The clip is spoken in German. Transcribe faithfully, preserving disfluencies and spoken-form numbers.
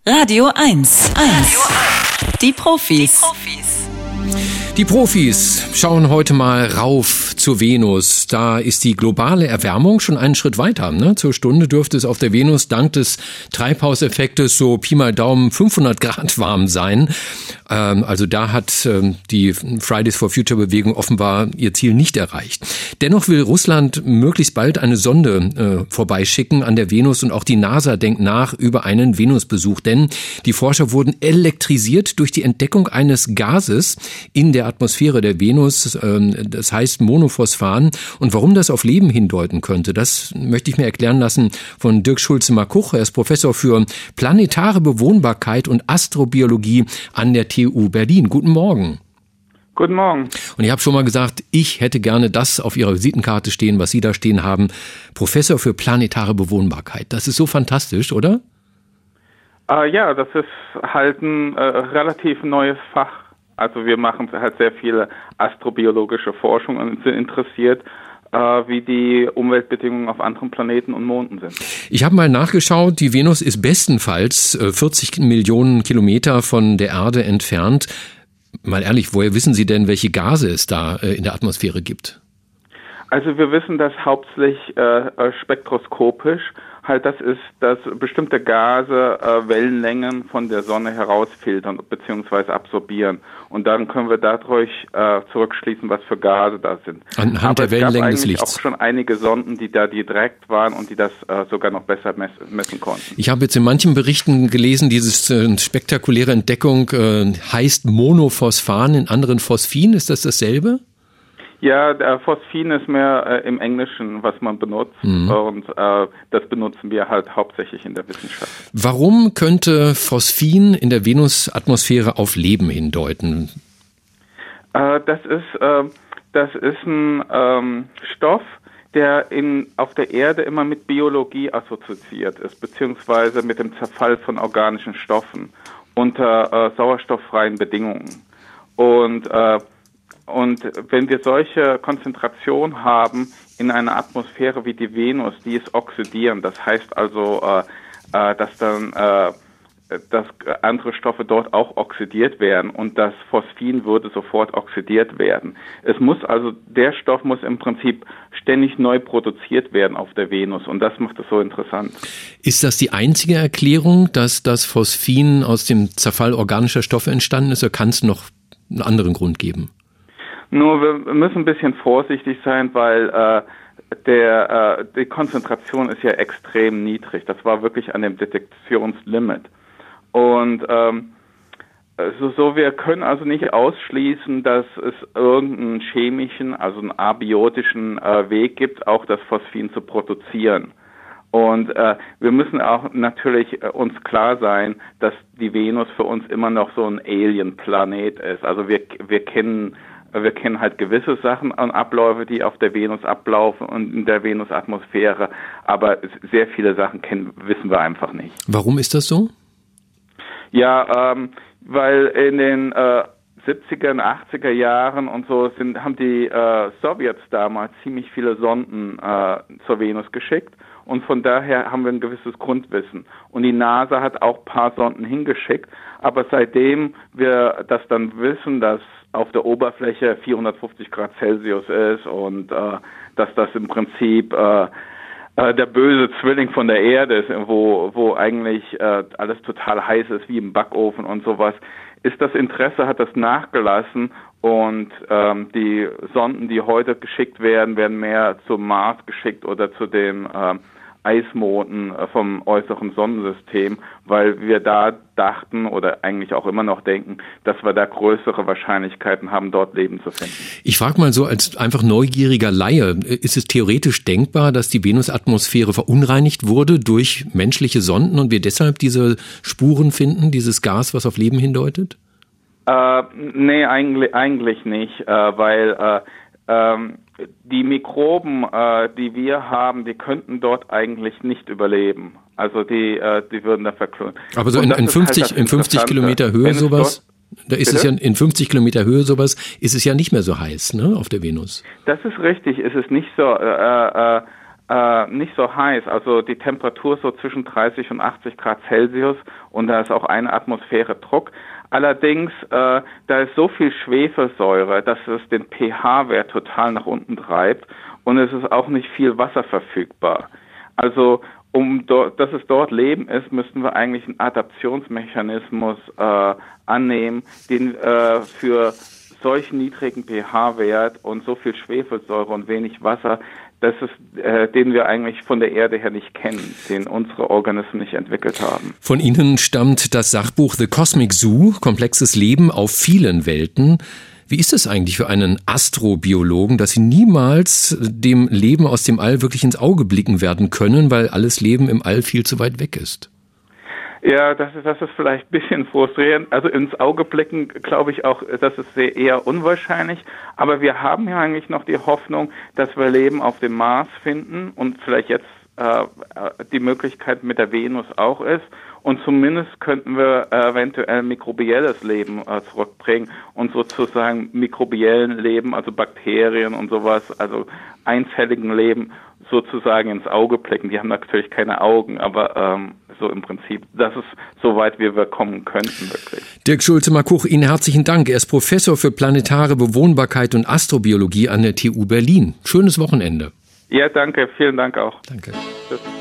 Radio eins. eins. Die Profis. Die Profis. Die Profis schauen heute mal rauf zur Venus. Da ist die globale Erwärmung schon einen Schritt weiter. Ne? Zur Stunde dürfte es auf der Venus dank des Treibhauseffektes so Pi mal Daumen fünfhundert Grad warm sein. Ähm, also da hat ähm, die Fridays for Future Bewegung offenbar ihr Ziel nicht erreicht. Dennoch will Russland möglichst bald eine Sonde äh, vorbeischicken an der Venus und auch die NASA denkt nach über einen Venusbesuch. Denn die Forscher wurden elektrisiert durch die Entdeckung eines Gases in der Atmosphäre der Venus, das heißt Monophosphan. Und warum das auf Leben hindeuten könnte, das möchte ich mir erklären lassen von Dirk Schulze-Markuch. Er ist Professor für planetare Bewohnbarkeit und Astrobiologie an der T U Berlin. Guten Morgen. Guten Morgen. Und ich habe schon mal gesagt, ich hätte gerne das auf Ihrer Visitenkarte stehen, was Sie da stehen haben. Professor für planetare Bewohnbarkeit. Das ist so fantastisch, oder? Äh, ja, das ist halt ein äh, relativ neues Fach. Also wir machen halt sehr viele astrobiologische Forschung und sind interessiert, äh, wie die Umweltbedingungen auf anderen Planeten und Monden sind. Ich habe mal nachgeschaut, die Venus ist bestenfalls äh, vierzig Millionen Kilometer von der Erde entfernt. Mal ehrlich, woher wissen Sie denn, welche Gase es da äh, in der Atmosphäre gibt? Also wir wissen das hauptsächlich äh, spektroskopisch. Halt, das ist, dass bestimmte Gase äh, Wellenlängen von der Sonne herausfiltern bzw. absorbieren. Und dann können wir dadurch äh, zurückschließen, was für Gase da sind. Anhand Aber der Wellenlängen des Lichts. Lichts. Es gab eigentlich auch schon einige Sonden, die da direkt waren und die das äh, sogar noch besser mess- messen konnten. Ich habe jetzt in manchen Berichten gelesen, diese äh, spektakuläre Entdeckung äh, heißt Monophosphan, in anderen Phosphin. Ist das dasselbe? Ja, der Phosphin ist mehr äh, im Englischen, was man benutzt. Mhm. Und äh, das benutzen wir halt hauptsächlich in der Wissenschaft. Warum könnte Phosphin in der Venusatmosphäre auf Leben hindeuten? Äh, das ist äh, das ist ein ähm, Stoff, der in auf der Erde immer mit Biologie assoziiert ist, beziehungsweise mit dem Zerfall von organischen Stoffen unter äh, sauerstofffreien Bedingungen. Und äh, Und wenn wir solche Konzentration haben in einer Atmosphäre wie die Venus, die ist oxidierend. Das heißt also, äh, äh, dass dann äh, dass andere Stoffe dort auch oxidiert werden und das Phosphin würde sofort oxidiert werden. Es muss also, der Stoff muss im Prinzip ständig neu produziert werden auf der Venus und das macht es so interessant. Ist das die einzige Erklärung, dass das Phosphin aus dem Zerfall organischer Stoffe entstanden ist, oder kann es noch einen anderen Grund geben? Nur wir müssen ein bisschen vorsichtig sein, weil äh, der äh, die Konzentration ist ja extrem niedrig. Das war wirklich an dem Detektionslimit. Und ähm, so, so wir können also nicht ausschließen, dass es irgendeinen chemischen, also einen abiotischen äh, Weg gibt, auch das Phosphin zu produzieren. Und äh, wir müssen auch natürlich äh, uns klar sein, dass die Venus für uns immer noch so ein Alien-Planet ist. Also wir wir kennen Wir kennen halt gewisse Sachen und Abläufe, die auf der Venus ablaufen und in der Venusatmosphäre, aber sehr viele Sachen kennen, wissen wir einfach nicht. Warum ist das so? Ja, ähm, weil in den äh, siebziger und achtziger Jahren und so sind haben die äh, Sowjets damals ziemlich viele Sonden äh, zur Venus geschickt und von daher haben wir ein gewisses Grundwissen. Und die NASA hat auch ein paar Sonden hingeschickt, aber seitdem wir das dann wissen, dass auf der Oberfläche vierhundertfünfzig Grad Celsius ist und äh, dass das im Prinzip äh, äh, der böse Zwilling von der Erde ist, wo wo eigentlich äh, alles total heiß ist wie im Backofen und sowas, ist das Interesse, hat das nachgelassen und ähm, die Sonden, die heute geschickt werden, werden mehr zum Mars geschickt oder zu den äh, Eismonden vom äußeren Sonnensystem, weil wir da dachten oder eigentlich auch immer noch denken, dass wir da größere Wahrscheinlichkeiten haben, dort Leben zu finden. Ich frage mal so als einfach neugieriger Laie, ist es theoretisch denkbar, dass die Venusatmosphäre verunreinigt wurde durch menschliche Sonden und wir deshalb diese Spuren finden, dieses Gas, was auf Leben hindeutet? Äh, nee, eigentlich, eigentlich nicht, äh, weil äh, ähm, die Mikroben, äh, die wir haben, die könnten dort eigentlich nicht überleben. Also die, äh, die würden da verklönen. Aber so in, in fünfzig, halt in fünfzig Kilometer Höhe sowas, dort, da ist bitte? es ja in fünfzig Kilometer Höhe sowas, ist es ja nicht mehr so heiß, ne, auf der Venus. Das ist richtig, es ist nicht so. Äh, äh, äh, nicht so heiß, also die Temperatur so zwischen dreißig und achtzig Grad Celsius und da ist auch eine Atmosphäre Druck. Allerdings, äh, da ist so viel Schwefelsäure, dass es den pH-Wert total nach unten treibt und es ist auch nicht viel Wasser verfügbar. Also um dort, dass es dort Leben ist, müssten wir eigentlich einen Adaptionsmechanismus äh, annehmen, den äh, für solch niedrigen pH-Wert und so viel Schwefelsäure und wenig Wasser, das ist, äh, den wir eigentlich von der Erde her nicht kennen, den unsere Organismen nicht entwickelt haben. Von Ihnen stammt das Sachbuch The Cosmic Zoo, komplexes Leben auf vielen Welten. Wie ist es eigentlich für einen Astrobiologen, dass Sie niemals dem Leben aus dem All wirklich ins Auge blicken werden können, weil alles Leben im All viel zu weit weg ist? Ja, das ist, das ist vielleicht ein bisschen frustrierend. Also ins Auge blicken, glaube ich auch, das ist sehr eher unwahrscheinlich. Aber wir haben ja eigentlich noch die Hoffnung, dass wir Leben auf dem Mars finden und vielleicht jetzt äh, die Möglichkeit mit der Venus auch ist. Und zumindest könnten wir äh, eventuell mikrobielles Leben äh, zurückbringen und sozusagen mikrobiellen Leben, also Bakterien und sowas, also einzelligen Leben sozusagen ins Auge blicken. Die haben natürlich keine Augen, aber ähm, so im Prinzip, das ist so weit, wie wir kommen könnten, wirklich. Dirk Schulze-Markuch, Ihnen herzlichen Dank. Er ist Professor für planetare Bewohnbarkeit und Astrobiologie an der T U Berlin. Schönes Wochenende. Ja, danke. Vielen Dank auch. Danke. Tschüss.